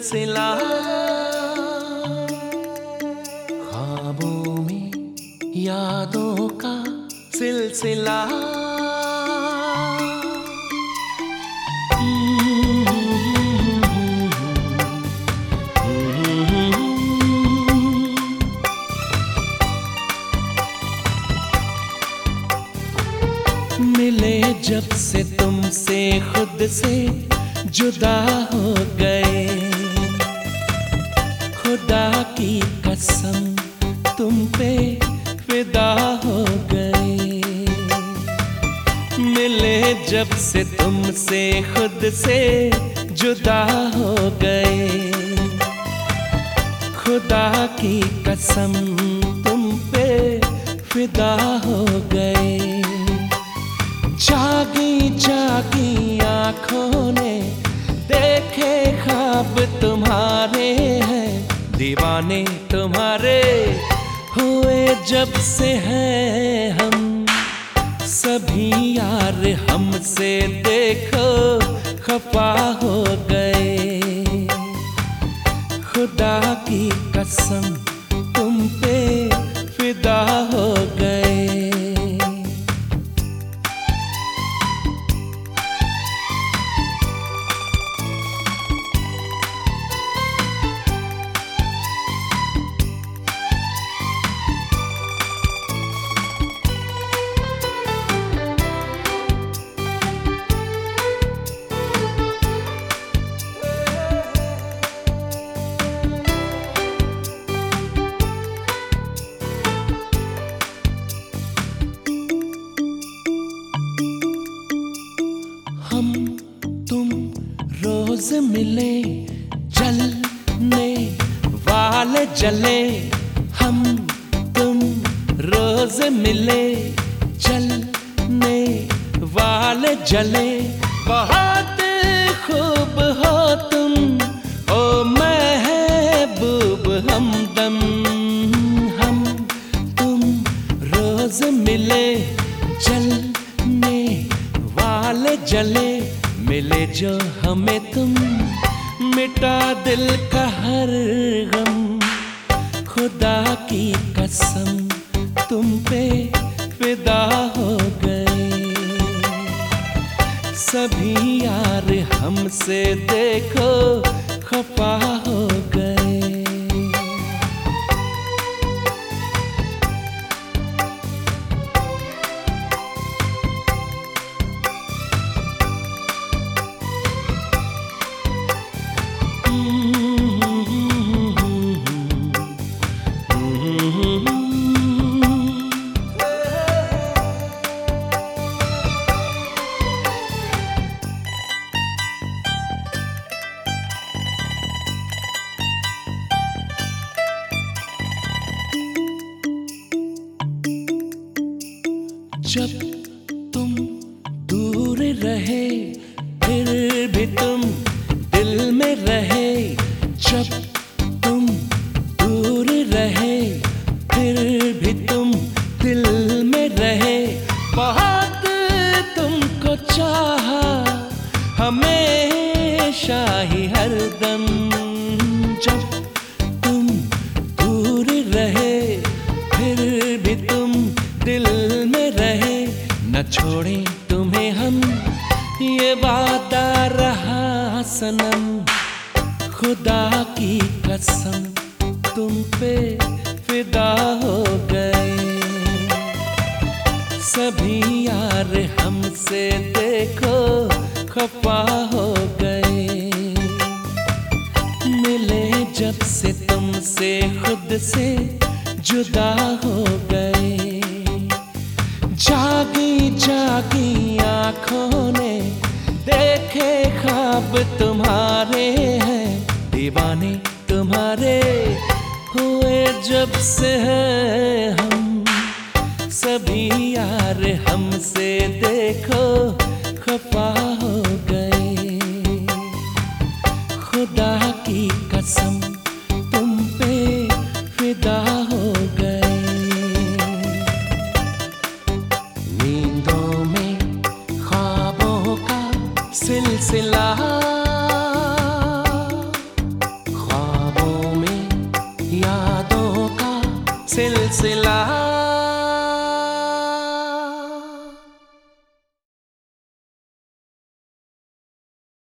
सिलसिला, ख्वाबों में यादों का सिलसिला। मिले जब से तुमसे खुद से जुदा हो गए, खुदा की कसम तुम पे फिदा हो गए। मिले जब से तुमसे खुद से जुदा हो गए, खुदा की कसम तुम पे फिदा हो गए। जागी जागी आँखों ने देखे ख्वाब तुम्हारे हैं, दीवाने तुम्हारे हुए जब से हैं हम। सभी यार हमसे देखो खफा हो गए, खुदा की कसम तुम पे फिदा हो गए। हम तुम रोज मिले, जलने वाले जले। हम तुम रोज मिले, जलने वाले जले। बहुत खूब हो तुम ओ महबूब हमदम। हम तुम रोज मिले, जलने वाले जले। मिले जो हमें तुम, मिटा दिल का हर गम। खुदा की कसम तुम पे फिदा हो गए। सभी यार हमसे देखो खफा हो गए। जब तुम दूर रहे फिर भी तुम दिल में रहे। जब तुम दूर रहे फिर भी तुम दिल में रहे। बहुत तुमको चाहा हमेशा ही हरदम। जब तुम दूर रहे फिर भी तुम दिल में रहे। न छोड़े तुम्हें हम ये वादा रहा सनम। खुदा की कसम तुम पे फिदा हो गए। सभी यार हमसे देखो खफा हो गए। मिले जब से तुमसे खुद से जुदा हो गए। जागी जागी आँखों ने देखे ख्वाब तुम्हारे हैं, दीवाने तुम्हारे हुए जब से हैं हम। सभी यार हमसे देखो खफा हो गए। खुदा की कसम तुम पे फिदा हो गए। नींदों में ख्वाबों का सिलसिला, सिलसिला